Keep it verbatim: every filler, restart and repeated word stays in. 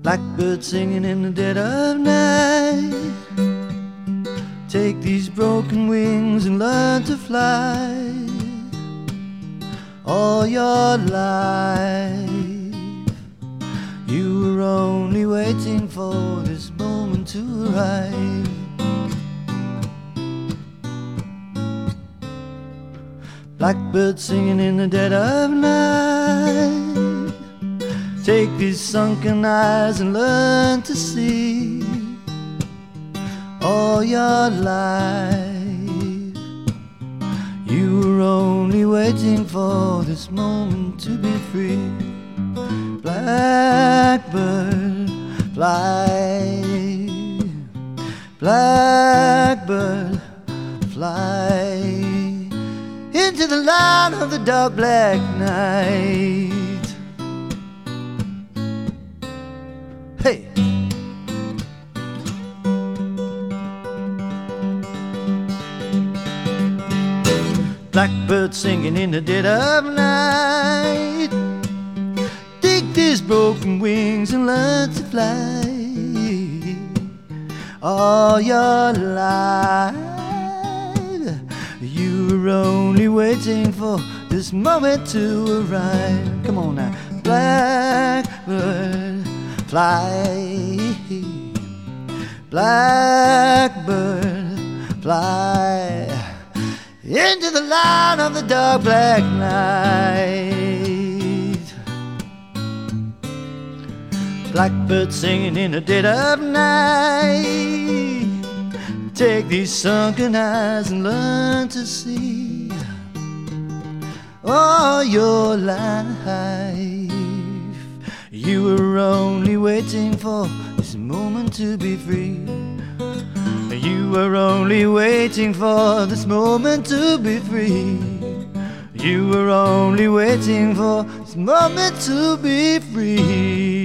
Blackbird singing in the dead of night. Take these broken wings and learn to fly. All your life you were only waiting for this moment to arrive. Blackbird singing in the dead of night. Take these sunken eyes and learn to see. All your life you were only waiting for this moment to be free. Blackbird, fly. Blackbird, fly into the light of the dark black night. Hey! Blackbird singing in the dead of night. Take these broken wings and learn to fly. All your life you were only waiting for this moment to arrive. Come on now. Blackbird, fly. Blackbird, fly into the light of the dark black night. Blackbird singing in the dead of night. Take these sunken eyes and learn to see. All your life you were only waiting for this moment to be free. You were only waiting for this moment to be free. You were only waiting for this moment to be free.